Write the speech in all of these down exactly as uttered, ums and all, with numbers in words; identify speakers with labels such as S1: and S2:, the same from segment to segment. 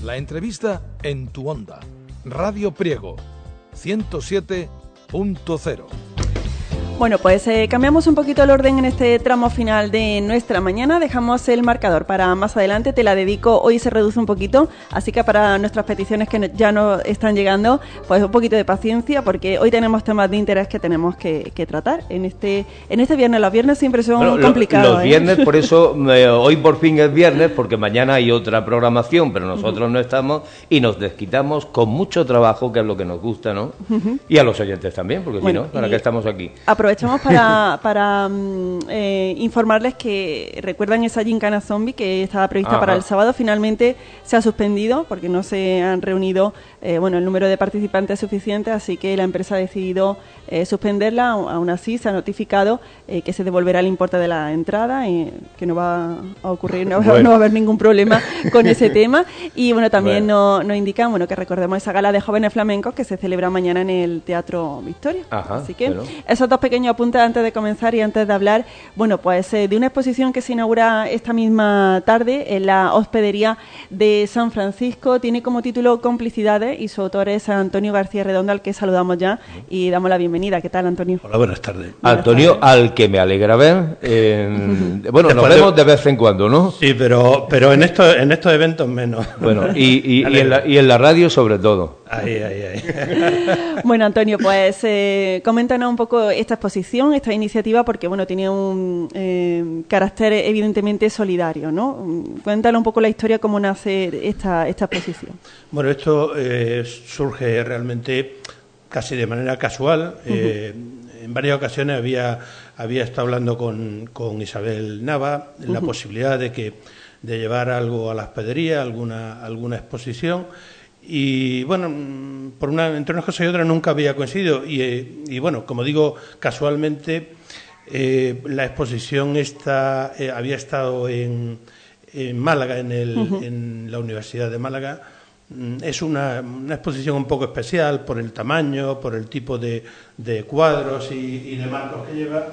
S1: La entrevista en tu onda. Radio Priego, ciento siete punto cero.
S2: Bueno, pues eh, cambiamos un poquito el orden en este tramo final de nuestra mañana. Dejamos el marcador para más adelante. Te la dedico. Hoy se reduce un poquito, así que para nuestras peticiones que ya nos están llegando, pues un poquito de paciencia, porque hoy tenemos temas de interés que tenemos que, que tratar en este en este viernes. Los viernes siempre son bueno, complicados.
S3: Los, los viernes, ¿eh? Por eso eh, hoy por fin es viernes, porque mañana hay otra programación, pero nosotros uh-huh. no estamos y nos desquitamos con mucho trabajo, que es lo que nos gusta, ¿no? Uh-huh. Y a los oyentes también, porque bueno, si no, ¿para qué estamos aquí?
S2: Aprovechamos para, para eh, informarles que recuerdan esa gincana zombie que estaba prevista Ajá. para el sábado. Finalmente se ha suspendido porque no se han reunido eh, bueno, el número de participantes suficiente, así que la empresa ha decidido eh, suspenderla. Aún así se ha notificado eh, que se devolverá el importe de la entrada, eh, que no va a ocurrir, no, bueno. no va a haber ningún problema con ese tema. Y bueno, también bueno. nos, nos indican bueno, que recordemos esa gala de jóvenes flamencos que se celebra mañana en el Teatro Victoria.
S3: Ajá,
S2: así que
S3: bueno.
S2: esos dos pequeños apuntes antes de comenzar y antes de hablar, bueno, pues eh, de una exposición que se inaugura esta misma tarde en la hospedería de San Francisco. Tiene como título Complicidades y su autor es Antonio García Redondo, al que saludamos ya y damos la bienvenida. ¿Qué tal, Antonio?
S4: Hola, buenas tardes.
S3: Buenas Antonio, tardes. Al que me alegra ver. Eh, bueno, Después nos vemos de vez en cuando, ¿no?
S4: Sí, pero pero en estos en estos eventos menos.
S3: Bueno, y, y, y, en, la, y en la radio sobre todo.
S4: Ahí, ahí, ahí.
S2: Bueno, Antonio, pues eh, coméntanos un poco esta exposición, esta iniciativa, porque bueno, tiene un eh, carácter evidentemente solidario, ¿no? Cuéntanos un poco la historia, cómo nace esta, esta exposición.
S4: Bueno, esto eh, surge realmente casi de manera casual. Uh-huh. Eh, en varias ocasiones había, había estado hablando con, con Isabel Nava uh-huh. la posibilidad de que de llevar algo a la hospedería, alguna, alguna exposición. Y bueno, por una, entre unas cosas y otras nunca había coincidido. Y, y bueno, como digo, casualmente eh, la exposición esta, eh, había estado en, en Málaga, en, el, uh-huh. en la Universidad de Málaga. Es una, una exposición un poco especial por el tamaño, por el tipo de, de cuadros y, y de marcos que lleva.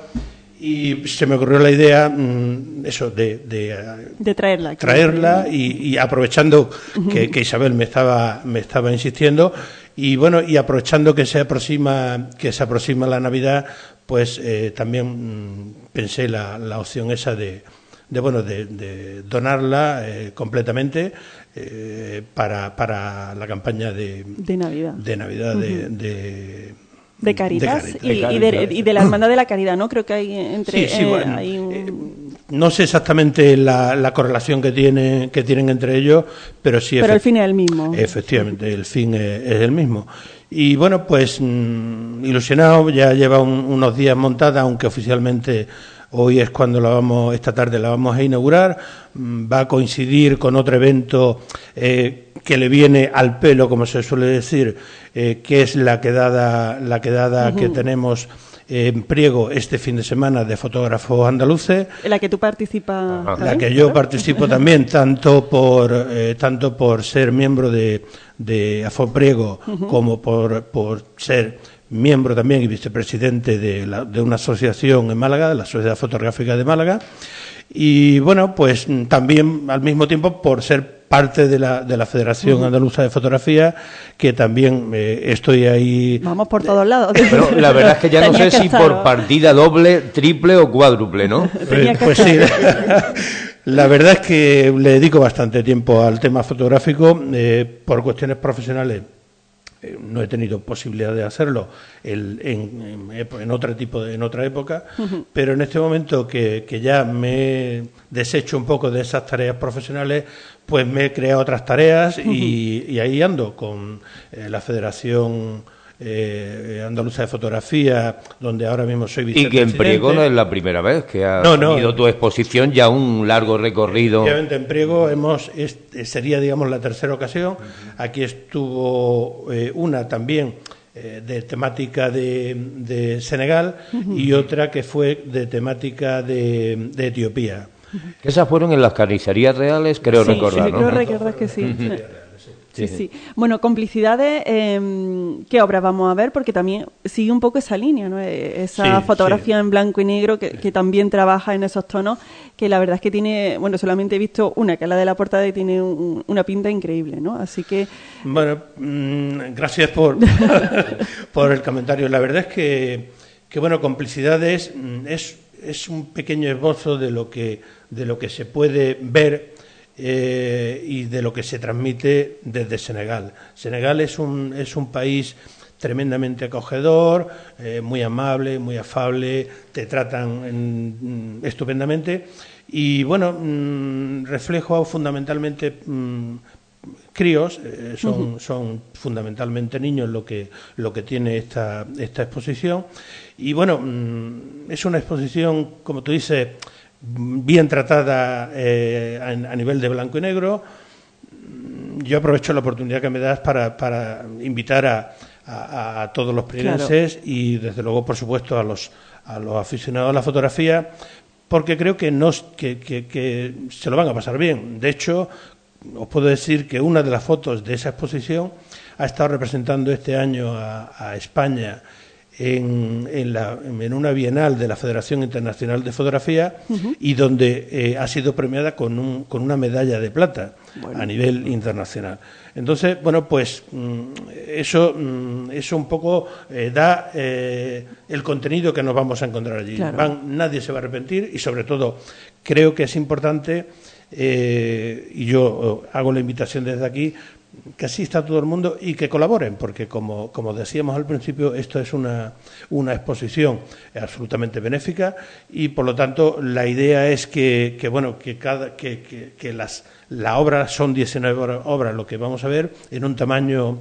S4: Y se me ocurrió la idea, eso, de, de,
S2: de traerla,
S4: traerla y, y aprovechando uh-huh. que, que Isabel me estaba, me estaba insistiendo, y bueno, y aprovechando que se aproxima, que se aproxima la Navidad, pues eh, también mmm, pensé la, la opción esa de, de bueno, de, de donarla eh, completamente eh, para, para la campaña de,
S2: de Navidad,
S4: de Navidad uh-huh. de, de
S2: De Caritas,
S4: de Caritas,
S2: y,
S4: de Caritas.
S2: Y, de, y de la Hermandad de la Caridad, ¿no? Creo que hay entre...
S4: Sí, sí,
S2: eh,
S4: bueno,
S2: hay un...
S4: eh, no sé exactamente la, la correlación que, tiene, que tienen entre ellos, pero sí...
S2: Pero el fin es el mismo.
S4: Efectivamente, el fin es, es el mismo. Y bueno, pues mmm, ilusionado, ya lleva un, unos días montada, aunque oficialmente... Hoy es cuando la vamos, esta tarde la vamos a inaugurar. Va a coincidir con otro evento eh, que le viene al pelo, como se suele decir, eh, que es la quedada, la quedada uh-huh. que tenemos en Priego este fin de semana de fotógrafos andaluces.
S2: En la que tú participas.
S4: Ajá. La que yo participo también, tanto por eh, tanto por ser miembro de, de Afopriego uh-huh. como por, por ser miembro también y vicepresidente de, la, de una asociación en Málaga, la Sociedad Fotográfica de Málaga, y bueno, pues también al mismo tiempo por ser parte de la, de la Federación uh-huh. Andaluza de Fotografía, que también eh, estoy ahí...
S2: Vamos por todos lados.
S3: Pero la verdad es que ya no sé si estar, por ¿no? partida doble, triple o cuádruple, ¿no?
S4: Eh, pues sí, la verdad es que le dedico bastante tiempo al tema fotográfico, eh, por cuestiones profesionales. Eh, no he tenido posibilidad de hacerlo el, en, en, en otro tipo de, en otra época, uh-huh. pero en este momento que, que ya me he deshecho un poco de esas tareas profesionales, pues me he creado otras tareas uh-huh. y, y ahí ando con eh, la Federación eh, Andaluza de Fotografía, donde ahora mismo soy vicepresidente.
S3: Y que en Priego no es la primera vez que ha
S4: no, no,
S3: tenido tu exposición, ya un largo recorrido.
S4: Efectivamente, en Priego hemos, es, sería, digamos, la tercera ocasión. Uh-huh. Aquí estuvo eh, una también eh, de temática de, de Senegal uh-huh. y otra que fue de temática de, de Etiopía.
S3: Uh-huh. Esas fueron en las carnicerías reales, creo
S2: sí,
S3: recordar,
S2: sí,
S3: ¿no?
S2: creo recordar que sí.
S3: Uh-huh.
S2: sí. Sí, sí. sí. Bueno, Complicidades, eh, ¿qué obras vamos a ver? Porque también sigue un poco esa línea, ¿no? Esa sí, fotografía sí. en blanco y negro que, que también trabaja en esos tonos, que la verdad es que tiene, bueno, solamente he visto una, que es la de la portada, y tiene un, una pinta increíble, ¿no? Así que...
S4: Bueno, mmm, gracias por, por el comentario. La verdad es que, que bueno, Complicidades es, es un pequeño esbozo de lo que, de lo que se puede ver Eh, y de lo que se transmite desde Senegal. Senegal es un, es un país tremendamente acogedor, eh, muy amable, muy afable, te tratan en, estupendamente y, bueno, mmm, reflejo fundamentalmente mmm, críos, eh, son, uh-huh. son fundamentalmente niños lo que, lo que tiene esta, esta exposición y, bueno, mmm, es una exposición, como tú dices, bien tratada eh, a, a nivel de blanco y negro. Yo aprovecho la oportunidad que me das para, para invitar a, a, a todos los prierenses claro. y, desde luego, por supuesto, a los, a los aficionados a la fotografía, porque creo que, nos, que, que, que se lo van a pasar bien. De hecho, os puedo decir que una de las fotos de esa exposición ha estado representando este año a, a España En, en, la, en una bienal de la Federación Internacional de Fotografía uh-huh. y donde eh, ha sido premiada con, un, con una medalla de plata bueno. a nivel internacional. Entonces, bueno, pues eso, eso un poco eh, da eh, el contenido que nos vamos a encontrar allí. Claro. Van, nadie se va a arrepentir y, sobre todo, creo que es importante, eh, y yo hago la invitación desde aquí, que asista todo el mundo y que colaboren, porque como, como decíamos al principio, esto es una, una exposición absolutamente benéfica y, por lo tanto, la idea es que, que bueno, que cada que, que, que las la obra son diecinueve obras lo que vamos a ver en un tamaño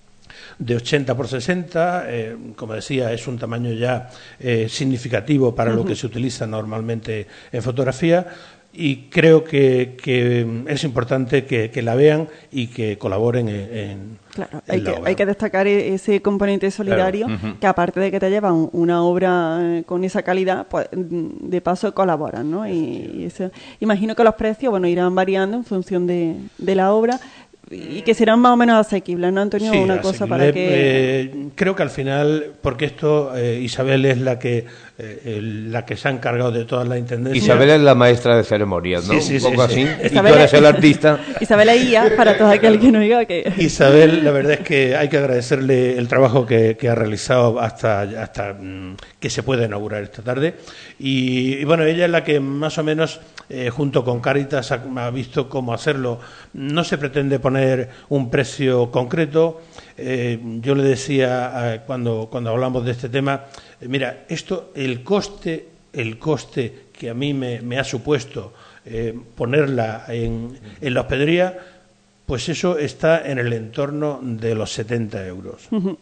S4: de ochenta por sesenta, eh, como decía, es un tamaño ya eh, significativo para uh-huh. lo que se utiliza normalmente en fotografía. Y creo que, que es importante que, que la vean y que colaboren en, en,
S2: claro,
S4: en
S2: hay
S4: la
S2: que,
S4: obra.
S2: Hay que destacar ese componente solidario, claro. uh-huh. que aparte de que te llevan una obra con esa calidad, pues de paso colaboran, ¿no? Y, y eso, imagino que los precios, bueno, irán variando en función de, de la obra, y que serán más o menos asequibles, ¿no, Antonio?
S4: Sí,
S2: una
S4: asequible.
S2: cosa para que...
S4: Eh, creo que al final, porque esto, eh, Isabel es la que eh, la que se ha encargado de todas las intendencias.
S3: Isabel es la maestra de ceremonias, ¿no?
S4: Sí, sí,
S3: un poco
S4: sí,
S3: así.
S4: Sí.
S3: Y tú eres el artista.
S2: Isabel es I A, para todo aquel que no diga que...
S4: Isabel, la verdad es que hay que agradecerle el trabajo que, que ha realizado hasta, hasta mm, que se pueda inaugurar esta tarde. Y, y bueno, ella es la que más o menos, eh, junto con Cáritas, ha, ha visto cómo hacerlo. No se pretende poner un precio concreto. Eh, yo le decía eh, cuando, cuando hablamos de este tema, eh, mira, esto, el coste, el coste que a mí me, me ha supuesto eh, ponerla en, en la hospedería, pues eso está en el entorno de los setenta euros.
S2: Uh-huh.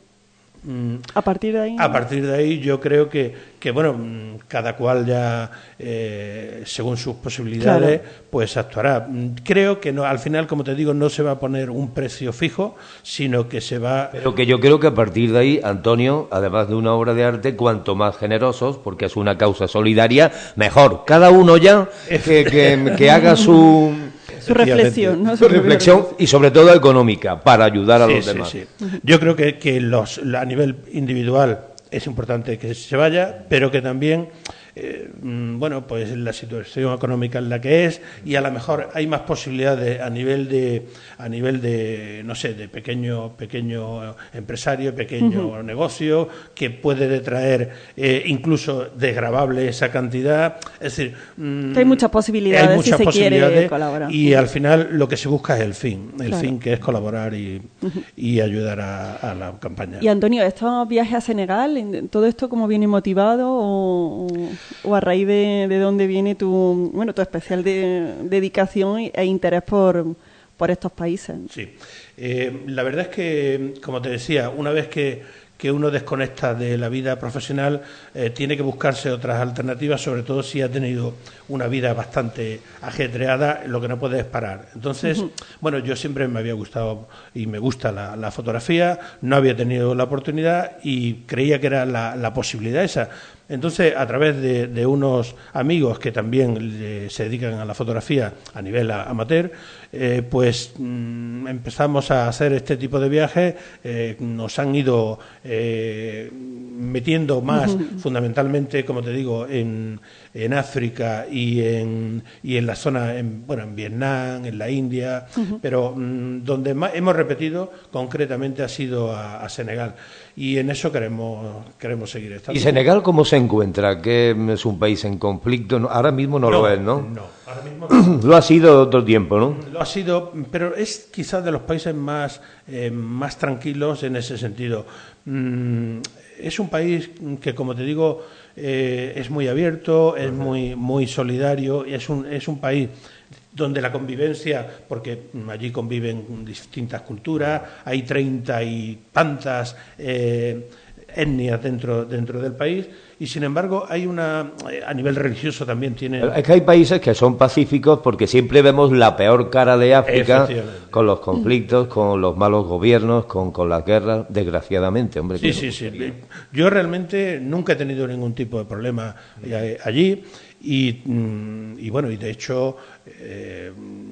S2: A partir de ahí.
S4: A partir de ahí yo creo que, que bueno, cada cual ya, eh, según sus posibilidades, claro. pues actuará. Creo que no, al final, como te digo, no se va a poner un precio fijo, sino que se va...
S3: Pero que yo creo que a partir de ahí, Antonio, además de una obra de arte, cuanto más generosos, porque es una causa solidaria, mejor. Cada uno ya que, que, que haga su...
S2: Su reflexión, ¿no?
S3: Su reflexión y, sobre todo, económica, para ayudar a
S4: sí,
S3: los
S4: sí,
S3: demás.
S4: Sí. Yo creo que, que los, a nivel individual es importante que se vaya, pero que también, eh, bueno, pues la situación económica es la que es y a lo mejor hay más posibilidades a nivel de, a nivel de, no sé, de pequeño, pequeño empresario, pequeño uh-huh. negocio que puede detraer eh, incluso desgravable esa cantidad. Es decir,
S2: que hay muchas posibilidades,
S4: hay muchas
S2: si se
S4: posibilidades
S2: quiere colaborar.
S4: Y al final lo que se busca es el fin, el
S2: claro.
S4: fin que es colaborar y, uh-huh. y ayudar a, a la campaña.
S2: Y Antonio, estos viajes a Senegal, ¿todo esto cómo viene motivado o, o a raíz de, de dónde viene tu, bueno, tu especial de, dedicación e interés por, por estos países?
S4: Sí, eh, la verdad es que, como te decía, una vez que que uno desconecta de la vida profesional, eh, tiene que buscarse otras alternativas, sobre todo si ha tenido una vida bastante ajetreada, lo que no puede es parar. Entonces, uh-huh. bueno, yo siempre me había gustado y me gusta la, la fotografía, no había tenido la oportunidad y creía que era la, la posibilidad esa. Entonces, a través de, de unos amigos que también eh, se dedican a la fotografía a nivel a, amateur, eh, pues mm, empezamos a hacer este tipo de viajes. Eh, nos han ido eh, metiendo más, uh-huh. fundamentalmente, como te digo, en, en África y en, y en la zona, en, bueno, en Vietnam, en la India, uh-huh. pero mm, donde más hemos repetido concretamente ha sido a, a Senegal. Y en eso queremos queremos seguir estando.
S3: ¿Y Senegal cómo se encuentra? ¿Que es un país en conflicto? Ahora mismo no, no lo es, ¿no?
S4: No, ahora mismo no.
S3: Lo ha sido otro tiempo, ¿no?
S4: Lo ha sido, pero es quizás de los países más, eh, más tranquilos en ese sentido. Mm, es un país que, como te digo, eh, es muy abierto, es muy, muy solidario, y es un, es un país donde la convivencia, porque allí conviven distintas culturas, hay treinta y tantas eh, etnias dentro dentro del país, y sin embargo hay una, a nivel religioso también tiene...
S3: Es que hay países que son pacíficos porque siempre vemos la peor cara de África con los conflictos, con los malos gobiernos, con, con las guerras, desgraciadamente, hombre.
S4: Sí, sí, sí. Yo realmente nunca he tenido ningún tipo de problema allí. Y, y bueno, y de hecho, eh,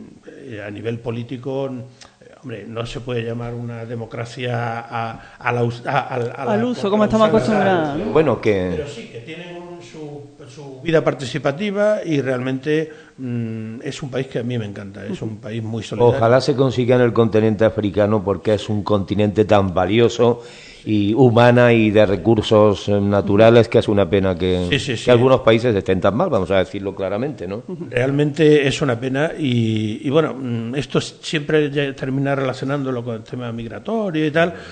S4: a nivel político, hombre, no se puede llamar una democracia a, a la, a, a, a la,
S2: al uso, como estamos acostumbrados, ¿no?
S3: Bueno, que...
S4: Pero sí, que tienen un, su, su vida participativa y realmente mm, es un país que a mí me encanta, es un país muy solidario.
S3: Ojalá se consiga en el continente africano porque es un continente tan valioso y humana y de recursos naturales que es una pena que,
S4: sí, sí, sí.
S3: que algunos países estén tan mal, vamos a decirlo claramente, ¿no?
S4: Realmente es una pena y, y bueno, esto siempre termina relacionándolo con el tema migratorio y tal,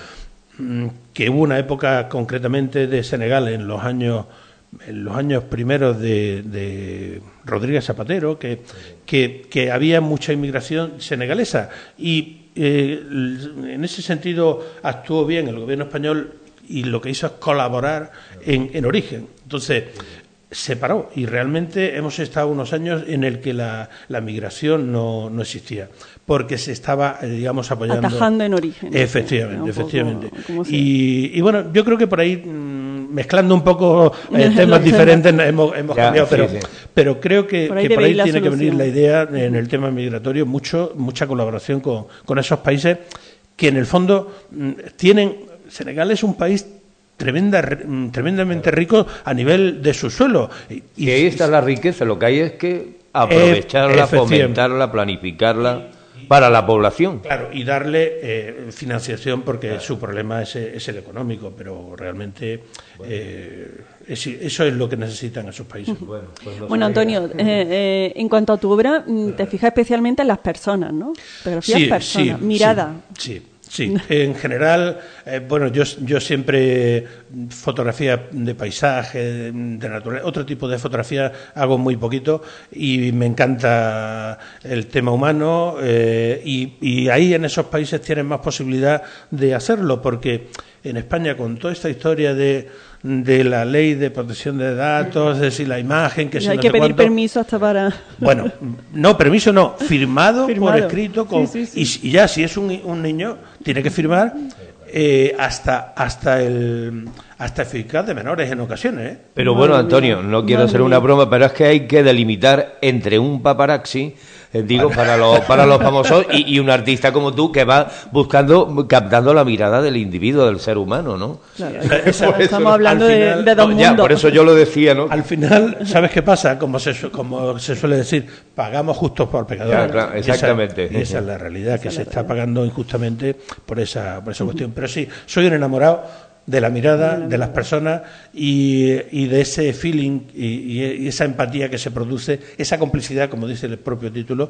S4: que hubo una época concretamente de Senegal en los años en los años primeros de, de Rodríguez Zapatero, que, que, que había mucha inmigración senegalesa y Eh, en ese sentido actuó bien el gobierno español y lo que hizo es colaborar en, en origen. Entonces se paró y realmente hemos estado unos años en el que la, la migración no, no existía porque se estaba, eh, digamos, apoyando...
S2: Atajando en origen.
S4: Efectivamente, efectivamente. Poco, y, y bueno, yo creo que por ahí... mezclando un poco eh, temas diferentes hemos, hemos ya, cambiado, sí, pero, sí. pero creo que por ahí, que por ahí tiene solución. que venir la idea en el tema migratorio, mucho mucha colaboración con, con esos países que en el fondo tienen... Senegal es un país tremenda, tremendamente rico a nivel de su suelo.
S3: Y, y ahí está la riqueza, lo que hay es que aprovecharla, fomentarla, planificarla para la población.
S4: Claro, y darle eh, financiación porque claro. su problema es, es el económico, pero realmente eh, es, eso es lo que necesitan esos países.
S2: Bueno, pues no bueno Antonio, eh, eh, en cuanto a tu obra, te fijas especialmente en las personas, ¿no? Fotografías
S4: sí,
S2: personas,
S4: sí,
S2: mirada.
S4: Sí, sí. Sí, en general, eh, bueno, yo, yo siempre fotografía de paisaje, de naturaleza, otro tipo de fotografía hago muy poquito y me encanta el tema humano eh, y, y ahí en esos países tienen más posibilidad de hacerlo porque en España con toda esta historia de de la ley de protección de datos, es decir, la imagen que
S2: y
S4: se
S2: hay
S4: no
S2: que
S4: sé
S2: pedir
S4: cuánto.
S2: permiso hasta para...
S4: Bueno, no, permiso no, firmado, firmado. por escrito, con,
S2: sí, sí, sí.
S4: Y, y ya si es un, un niño, tiene que firmar eh, hasta hasta el hasta eficaz de menores en ocasiones. ¿eh?
S3: Pero bueno, Antonio, no quiero hacer una broma, pero es que hay que delimitar entre un paparazzi, eh, digo, para los para los famosos, y, y un artista como tú que va buscando, captando la mirada del individuo, del ser humano, ¿no? Claro,
S2: eso, estamos hablando final, de, de dos no, mundos.
S3: Ya, por eso yo lo decía, ¿no?
S4: Al final, ¿sabes qué pasa? Como se, como se suele decir, pagamos justos por pecadores.
S3: Ya, claro, exactamente.
S4: Y esa, y esa es la realidad, que se está pagando injustamente por esa, por esa cuestión. Pero sí, soy un enamorado de la mirada de las personas y, y de ese feeling y, y esa empatía que se produce, esa complicidad, como dice el propio título,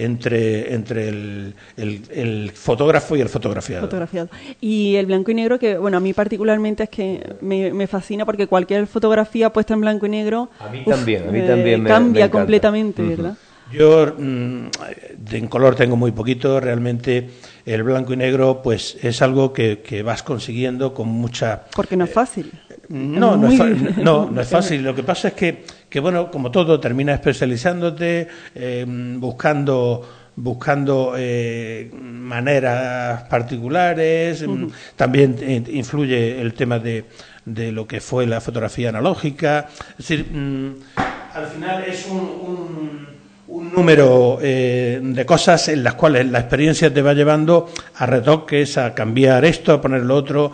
S4: entre entre el, el, el fotógrafo y el fotografiado.
S2: fotografiado. Y el blanco y negro, que bueno, a mí particularmente es que me, me fascina porque cualquier fotografía puesta en blanco y negro
S3: a mí también, uf, a mí también
S2: eh,
S3: me,
S2: cambia
S3: me
S2: completamente,
S3: uh-huh.
S2: ¿verdad?
S4: Yo mmm, en color tengo muy poquito, realmente el blanco y negro pues es algo que, que vas consiguiendo con mucha...
S2: Porque no es fácil.
S4: Eh, no, no, es fa- no, no es fácil. Lo que pasa es que, que bueno, como todo, terminas especializándote, eh, buscando... buscando eh, maneras particulares. Uh-huh. También eh, influye el tema de, de lo que fue la fotografía analógica. Es decir, mmm, al final es un, un, un número eh, de cosas en las cuales la experiencia te va llevando a retoques, a cambiar esto, a poner lo otro,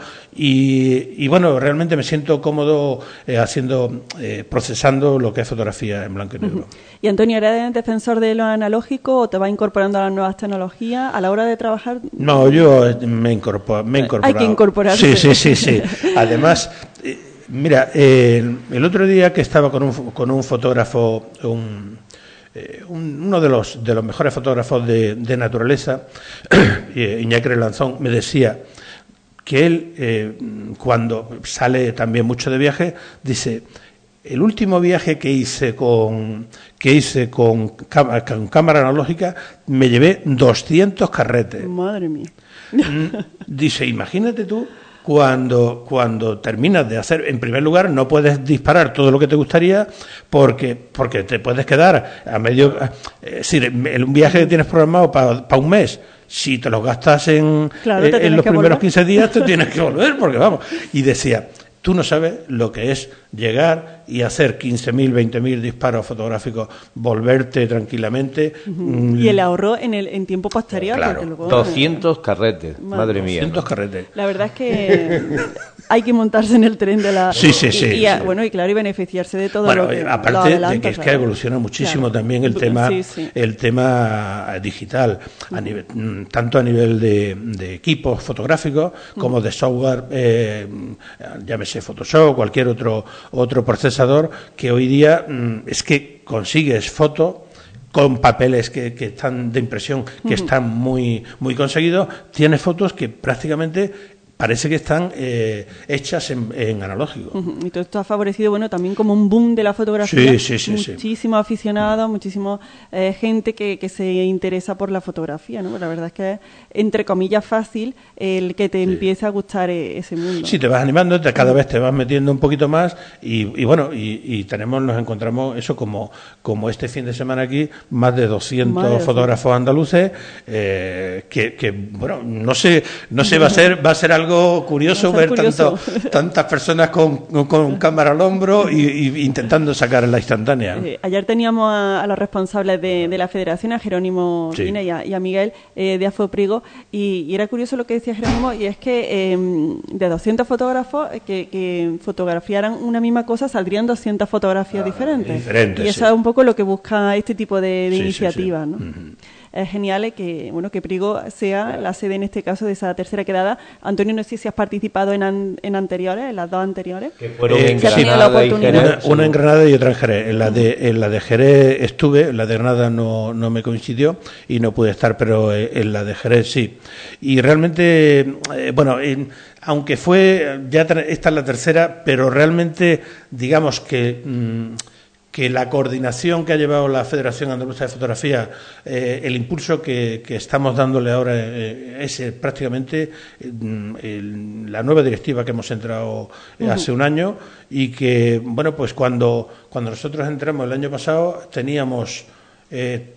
S4: y, y bueno, realmente me siento cómodo eh, haciendo, eh, procesando lo que es fotografía en blanco y negro.
S2: Y Antonio, ¿eres defensor de lo analógico o te vas incorporando a las nuevas tecnologías a la hora de trabajar?
S4: No, yo me, incorpor, me he incorporado.
S2: Hay que incorporarse.
S4: Sí, sí, sí, sí. Además, eh, mira, eh, el otro día que estaba con un, con un fotógrafo, un, eh, un, uno de los, de los mejores fotógrafos de, de naturaleza, Iñaki Relanzón, me decía que él, eh, cuando sale también mucho de viaje, dice... El último viaje que hice con que hice con, con cámara analógica me llevé doscientos carretes.
S2: Madre mía.
S4: Dice, imagínate tú cuando cuando terminas de hacer, en primer lugar, no puedes disparar todo lo que te gustaría porque porque te puedes quedar a medio, es decir, un viaje que tienes programado para pa un mes. Si te lo gastas en,
S2: claro,
S4: en, en los primeros
S2: volver.
S4: quince días, te tienes que volver porque vamos. Y decía, tú no sabes lo que es llegar y hacer quince mil, veinte mil disparos fotográficos, volverte tranquilamente.
S2: Uh-huh. Y el ahorro en el en tiempo posterior.
S3: Claro,
S2: luego,
S3: doscientos eh, carretes, madre, madre mía.
S4: doscientos carretes.
S2: La verdad es que hay que montarse en el tren de la...
S4: Sí, sí, sí.
S2: Y, y a,
S4: sí.
S2: Bueno, y claro, y beneficiarse de todo
S4: bueno,
S2: lo que...
S4: aparte de que es que evoluciona muchísimo claro. también el tema
S2: sí, sí.
S4: el tema digital, a nivel, tanto a nivel de, de equipos fotográficos como uh-huh. de software, eh, llámese Photoshop, cualquier otro otro procesador, que hoy día mmm, es que consigues fotos con papeles que, que están de impresión, que uh-huh. están muy muy conseguidos, tienes fotos que prácticamente parece que están eh, hechas en, en analógico.
S2: Uh-huh. Y todo esto ha favorecido, bueno, también como un boom de la fotografía.
S4: Sí, sí, sí.
S2: Muchísimos sí. aficionados, muchísima eh, gente que, que se interesa por la fotografía, ¿no? La verdad es que es, entre comillas, fácil el que te sí. empiece a gustar ese mundo.
S4: Sí, te vas animando, te, cada vez te vas metiendo un poquito más y, y bueno, y, y tenemos, nos encontramos eso como, como este fin de semana aquí, más de doscientos Madre fotógrafos andaluces, eh, que, que, bueno, no sé, no sé, va a ser, va a ser algo algo curioso ver curioso. Tanto, tantas personas con, con, con cámara al hombro y, y intentando sacar la instantánea.
S2: Eh, ayer teníamos a, a los responsables de, de la federación, a Jerónimo sí. y, a, y a Miguel eh, de Afoprigo, y, y era curioso lo que decía Jerónimo, y es que eh, de doscientos fotógrafos que, que fotografiaran una misma cosa saldrían doscientas fotografías ah, diferentes.
S4: diferentes.
S2: Y eso
S4: sí.
S2: es un poco lo que busca este tipo de, de sí, iniciativas,
S4: sí, sí.
S2: ¿no?
S4: Uh-huh.
S2: Es genial que bueno que Prigo sea la sede en este caso de esa tercera quedada. Antonio, no sé si has participado en, an, en anteriores, en las dos anteriores.
S3: Que fueron
S4: eh,
S3: en
S4: sí,
S3: Granada y Jerez.
S4: Una, una en Granada y otra en Jerez. En la de, en la de Jerez estuve, en la de Granada no, no me coincidió y no pude estar, pero en la de Jerez sí. Y realmente, eh, bueno, en, aunque fue, ya esta es la tercera, pero realmente, digamos que... Mmm, que la coordinación que ha llevado la Federación Andaluza de Fotografía, eh, el impulso que, que estamos dándole ahora eh, es eh, prácticamente eh, el, la nueva directiva que hemos entrado eh, uh-huh. hace un año y que, bueno, pues cuando, cuando nosotros entramos el año pasado teníamos, eh,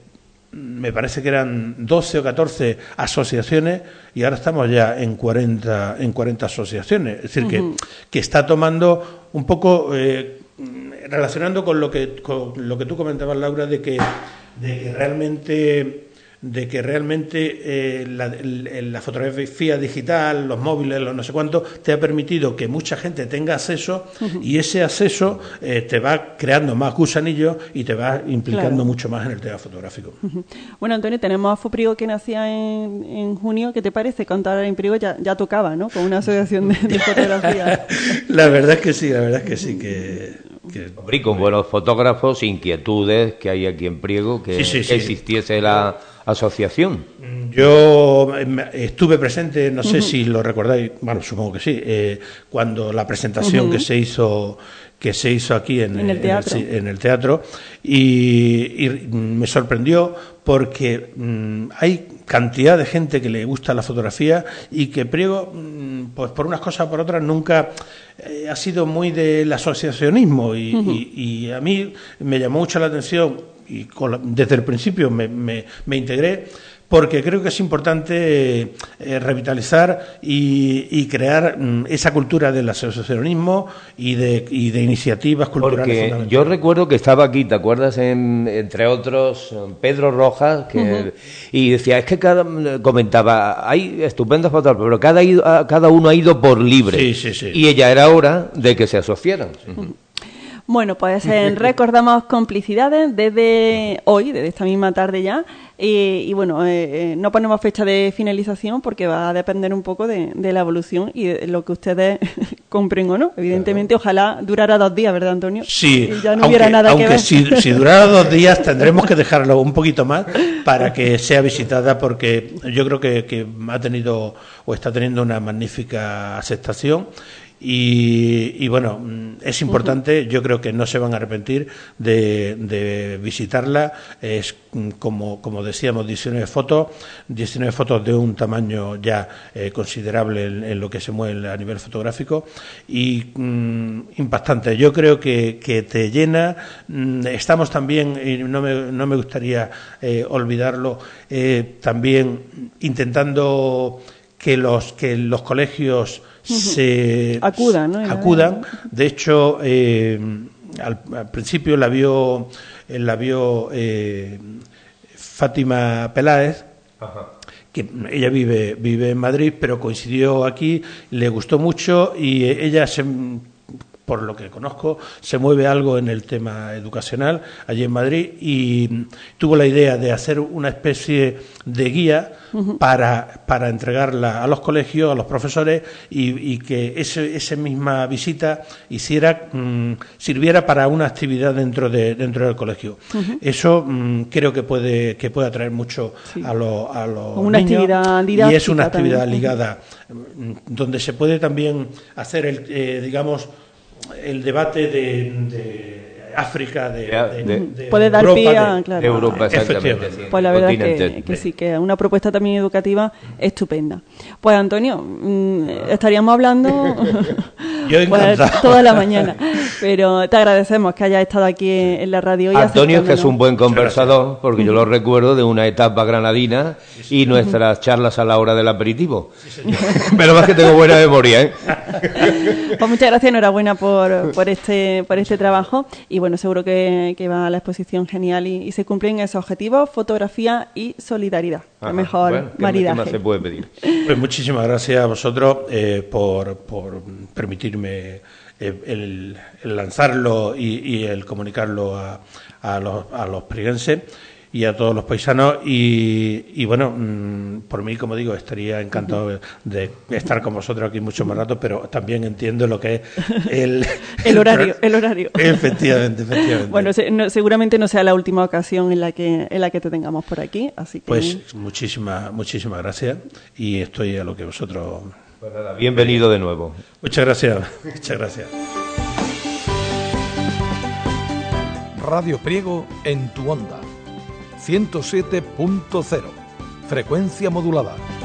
S4: me parece que eran doce o catorce asociaciones y ahora estamos ya en cuarenta, en cuarenta asociaciones. Es decir, uh-huh. que, que está tomando un poco... Eh, relacionando con lo que con lo que tú comentabas, Laura, de que de que realmente de que realmente eh, la, la fotografía digital, los móviles, los no sé cuánto, te ha permitido que mucha gente tenga acceso uh-huh. y ese acceso eh, te va creando más gusanillos y te va implicando claro. mucho más en el tema fotográfico.
S2: Uh-huh. Bueno, Antonio, tenemos a Foprigo que nacía en, en junio. ¿Qué te parece? Contar en Prigo ya, ya tocaba, ¿no? Con una asociación de, de fotografía.
S4: La verdad es que sí, la verdad es que sí, que... que...
S3: Y con buenos fotógrafos, inquietudes que hay aquí en Priego, que,
S4: sí, sí,
S3: que
S4: sí.
S3: existiese la asociación.
S4: Yo estuve presente, no sé uh-huh. si lo recordáis, bueno, supongo que sí, eh, cuando la presentación uh-huh. que se hizo que se hizo aquí en,
S2: en el teatro,
S4: en el, en el teatro y, y me sorprendió porque mmm, hay cantidad de gente que le gusta la fotografía y que Priego, mmm, pues por unas cosas o por otras, nunca eh, ha sido muy del asociacionismo y, uh-huh. y, y a mí me llamó mucho la atención y con la, desde el principio me, me, me integré porque creo que es importante eh, revitalizar y, y crear mm, esa cultura del asociacionismo y de, y de iniciativas culturales.
S3: Porque yo recuerdo que estaba aquí, ¿te acuerdas? En, entre otros, Pedro Rojas, que, uh-huh. y decía, es que cada, comentaba, hay estupendos fotógrafos, pero cada, ido, cada uno ha ido por libre.
S4: Sí, sí, sí.
S3: Y ella era hora de que se asociaran.
S2: Uh-huh. Bueno, pues eh, recordamos complicidades desde hoy, desde esta misma tarde ya, y, y bueno, eh, eh, no ponemos fecha de finalización porque va a depender un poco de, de la evolución y de lo que ustedes compren o no. Evidentemente, ojalá durara dos días, ¿verdad, Antonio?
S4: Sí,
S2: y ya no
S4: aunque,
S2: hubiera nada
S4: aunque
S2: que ver.
S4: Si, si durara dos días tendremos que dejarlo un poquito más para que sea visitada, porque yo creo que, que ha tenido o está teniendo una magnífica aceptación. Y, y bueno, es importante, uh-huh. yo creo que no se van a arrepentir de, de visitarla. Es como, como decíamos, diecinueve fotos, diecinueve fotos de un tamaño ya eh, considerable en, en lo que se mueve a nivel fotográfico y mm, impactante. Yo creo que, que te llena. Mm, estamos también, y no me, no me gustaría eh, olvidarlo, eh, también intentando que los, que los colegios se
S2: acudan, ¿no?
S4: acudan. De hecho, eh, al, al principio la vio la vio eh, Fátima Peláez. Ajá. Que ella vive vive en Madrid, pero coincidió aquí, le gustó mucho y ella se, por lo que conozco, se mueve algo en el tema educacional allí en Madrid y tuvo la idea de hacer una especie de guía uh-huh. para, para entregarla a los colegios, a los profesores y, y que ese, esa misma visita hiciera mmm, sirviera para una actividad dentro de dentro del colegio. Uh-huh. Eso mmm, creo que puede que puede atraer mucho sí. a, lo, a los
S2: una
S4: niños
S2: actividad
S4: y es una actividad
S2: también.
S4: ligada uh-huh. donde se puede también hacer el eh, digamos el debate de, de África, de, de, de, de
S2: puede dar
S4: Europa,
S2: pie a,
S4: de,
S2: claro,
S3: de Europa, exactamente.
S2: Sí. Pues la verdad es que, que sí, que es una propuesta también educativa estupenda. Pues Antonio, mmm, estaríamos hablando
S4: Yo
S2: pues, toda la mañana, pero te agradecemos que hayas estado aquí en, en la radio. Y
S3: Antonio es que es un buen conversador, porque yo lo recuerdo de una etapa granadina y nuestras charlas a la hora del aperitivo. Sí, pero más que tengo buena memoria, ¿eh?
S2: Pues muchas gracias, enhorabuena por, por este por este trabajo y bueno, seguro que, que va a la exposición genial y, y se cumplen esos objetivos, fotografía y solidaridad. Ajá, qué mejor
S3: bueno,
S2: maridaje.
S3: ¿qué más se puede pedir?
S4: Pues muchísimas gracias a vosotros eh, por, por permitirme eh, el, el lanzarlo y, y el comunicarlo a, a los, a los priguenses y a todos los paisanos y, y bueno, mmm, por mí, como digo, estaría encantado de, de estar con vosotros aquí mucho más rato, pero también entiendo lo que es el,
S2: el horario, el horario.
S4: Efectivamente, efectivamente.
S2: Bueno, se, no, seguramente no sea la última ocasión en la que en la que te tengamos por aquí, así que
S4: pues muchísimas muchísimas gracias y estoy a lo que vosotros.
S3: Pues nada, bienvenido de nuevo.
S4: Muchas gracias, muchas gracias.
S1: Radio Priego en tu onda. ciento siete punto cero, frecuencia modulada.